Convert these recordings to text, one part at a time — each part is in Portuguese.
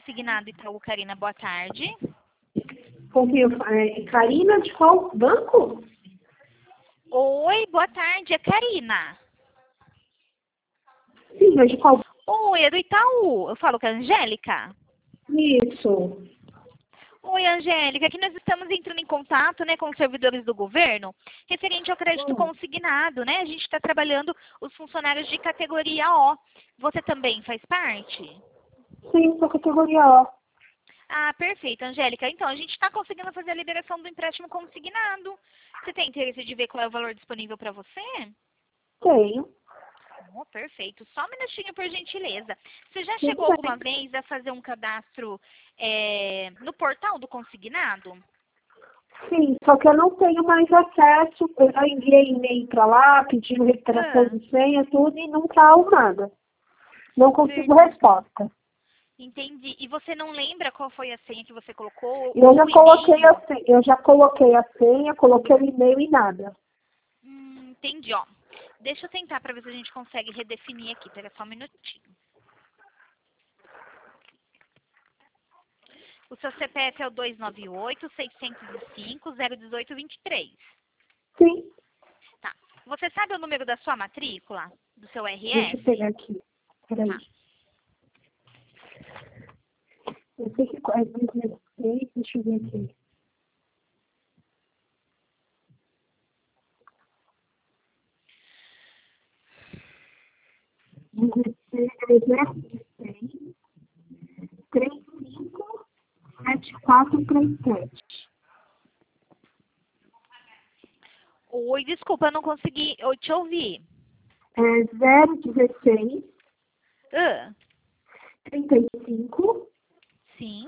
Consignado Itaú, Karina, boa tarde. Karina, de qual banco? Oi, boa tarde, é Karina. Sim, mas de qual? Oi, é do Itaú. Eu falo com a Angélica. Isso. Oi, Angélica, aqui nós estamos entrando em contato, né, com os servidores do governo, referente ao crédito consignado, né? A gente está trabalhando os funcionários de categoria O. Você também faz parte? Sim, sou categoria O. Ah, perfeito, Angélica. Então, a gente está conseguindo fazer a liberação do empréstimo consignado. Você tem interesse de ver qual é o valor disponível para você? Tenho. Oh, perfeito. Só um minutinho, por gentileza. Você já Tudo chegou bem. alguma vez a fazer um cadastro no portal do consignado? Sim, só que eu não tenho mais acesso. Eu já enviei e-mail para lá, pedindo recuperação de senha, tudo, e não tá nada. Não consigo resposta. Entendi. E você não lembra qual foi a senha que você colocou? Eu Ou já o coloquei e-mail? a senha, coloquei o e-mail e nada. Entendi, ó. Deixa eu tentar para ver se a gente consegue redefinir aqui. Pera só um minutinho. O seu CPF é o 298-605-018-23. Sim. Tá. Você sabe o número da sua matrícula? Do seu Deixa RS? eu pegar aqui. Peraí. Tá. Eu sei que é 2016, deixa eu ver aqui. É 016 35 7437. Oi, desculpa, eu não consegui te ouvir. É 016 Ah, 35 sim.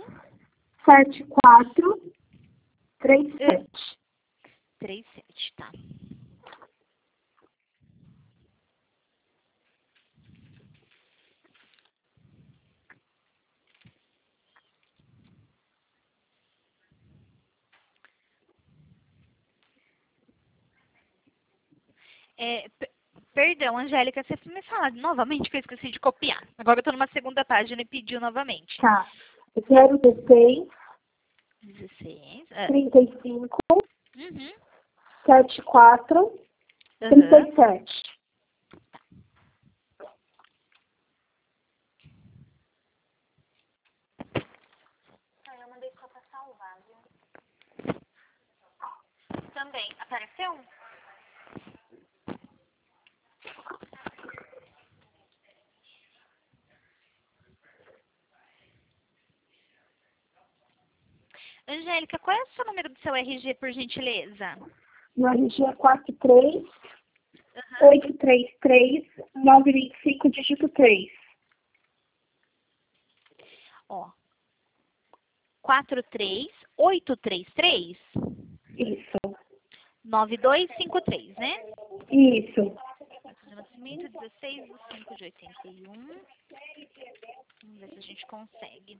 7437. 37, tá. Perdão, Angélica, você me fala novamente que eu esqueci de copiar. Agora eu tô numa segunda página e pediu novamente. Tá. 016 16. 35 Uhum. 74 Aham. 37. Eu mandei só pra salvar, viu? Também. Apareceu? Angélica, qual é o seu número do seu RG, por gentileza? No RG é 43 Aham. 833 925 dígito 3. Ó. 43833 Isso. 9253, né? Isso. Data de nascimento 16/5/81. Vamos ver se a gente consegue.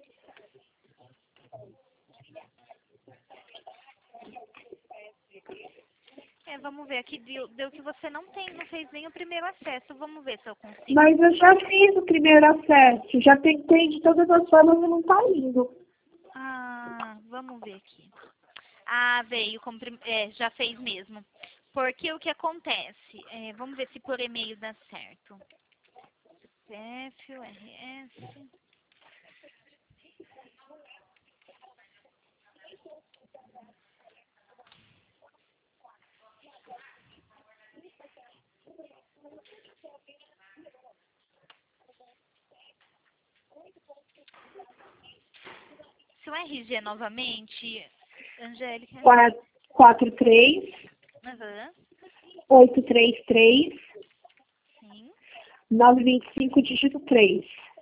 Vamos ver aqui, deu que você não fez nem o primeiro acesso. Vamos ver se eu consigo. Mas eu já fiz o primeiro acesso. Já tentei de todas as formas e não tá indo. Ah, vamos ver aqui. Ah, veio, já fez mesmo. Porque o que acontece? Vamos ver se por e-mail dá certo. CPF, URS. Se o RG novamente, Angélica. 43 Aham, 833 sim. 925 dígito 3.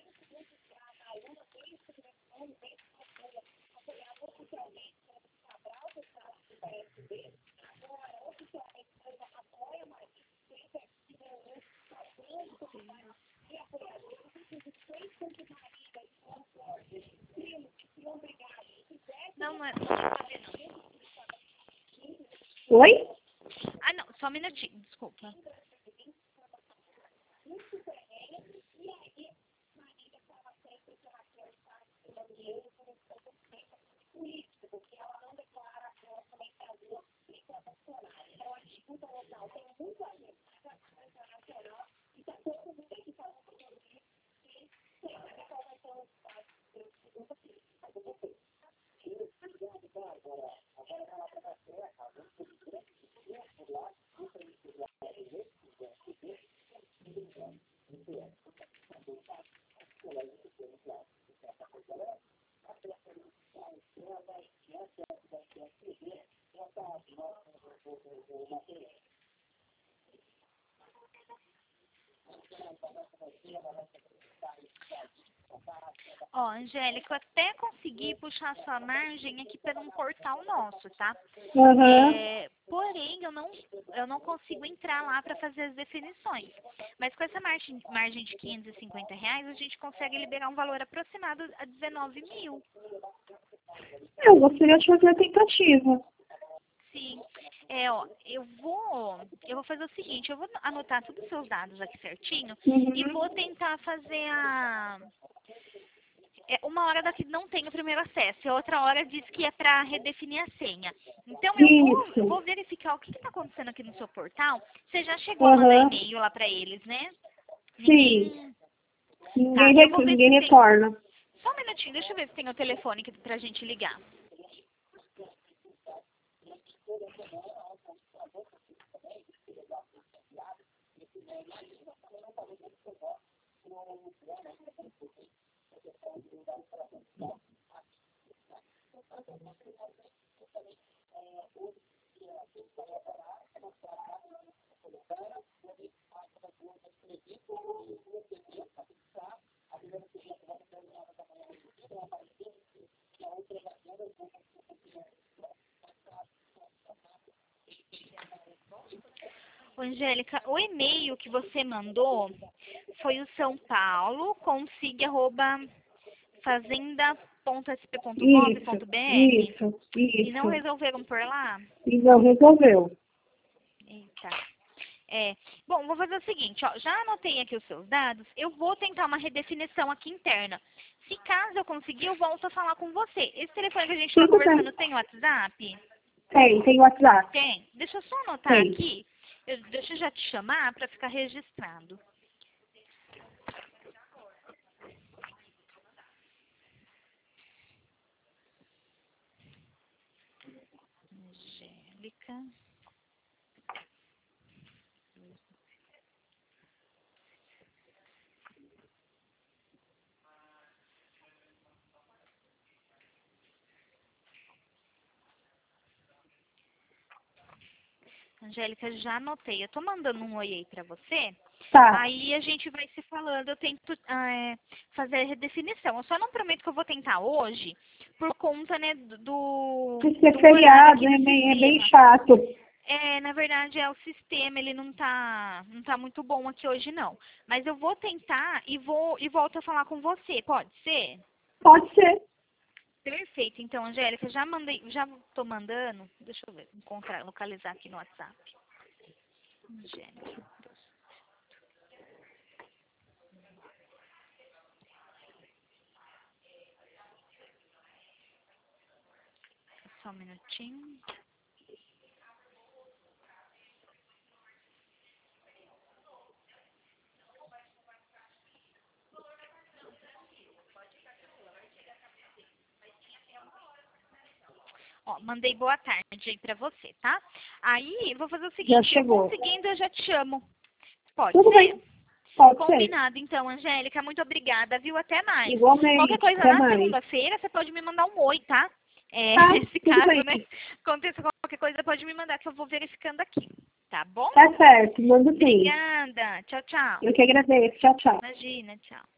Não, não é pra ver, não. Oi? Ah, não, só um minutinho, desculpa. Ó, Angélica, eu até consegui puxar sua margem aqui por um portal nosso, tá? Porém, eu não consigo entrar lá para fazer as definições. Mas com essa margem de R$ 550, a gente consegue liberar um valor aproximado a 19 mil. Eu gostaria de fazer a tentativa. Sim. Ó, eu vou fazer o seguinte, eu vou anotar todos os seus dados aqui certinho e vou tentar fazer uma hora daqui não tem o primeiro acesso, e a outra hora diz que é para redefinir a senha. Então, eu vou verificar o que está acontecendo aqui no seu portal. Você já chegou a mandar e-mail lá para eles, né? Sim. Ninguém retorna. Só um minutinho, deixa eu ver se tem o telefone para a gente ligar. Angélica, o e-mail que você mandou foi o sampaolo.fazenda.sp.gov.br. Isso. E não resolveram por lá? E não resolveu. Eita. Bom, vou fazer o seguinte, ó, já anotei aqui os seus dados, eu vou tentar uma redefinição aqui interna. Se caso eu conseguir, eu volto a falar com você. Esse telefone que a gente está conversando tem WhatsApp? Tem WhatsApp. Tem. Deixa eu só anotar aqui. Deixa eu já te chamar para ficar registrado. Angélica. Angélica, já anotei. Eu tô mandando um oi aí pra você. Tá. Aí a gente vai se falando. Eu tento fazer a redefinição. Eu só não prometo que eu vou tentar hoje, por conta, né, do feriado, é bem chato. Na verdade, o sistema, ele não tá muito bom aqui hoje, não. Mas eu vou tentar e volto a falar com você. Pode ser? Pode ser. Perfeito. Então, Angélica, já tô mandando. Deixa eu ver, localizar aqui no WhatsApp. Angélica. Só um minutinho. Ó, mandei boa tarde aí pra você, tá? Aí, vou fazer o seguinte, Já chegou. Conseguindo, eu já te chamo. Pode Tudo ser? Bem. Pode Combinado, ser. então, Angélica. Muito obrigada, viu? Até mais. Igualmente. Qualquer coisa, até na mais. segunda-feira, você pode me mandar um oi, tá? Nesse tudo caso, bem. né? Aconteça qualquer coisa, pode me mandar que eu vou verificando aqui. Tá bom? Tá certo, manda sim. Obrigada. Tchau, tchau. Eu que agradeço. Tchau, tchau. Imagina, tchau.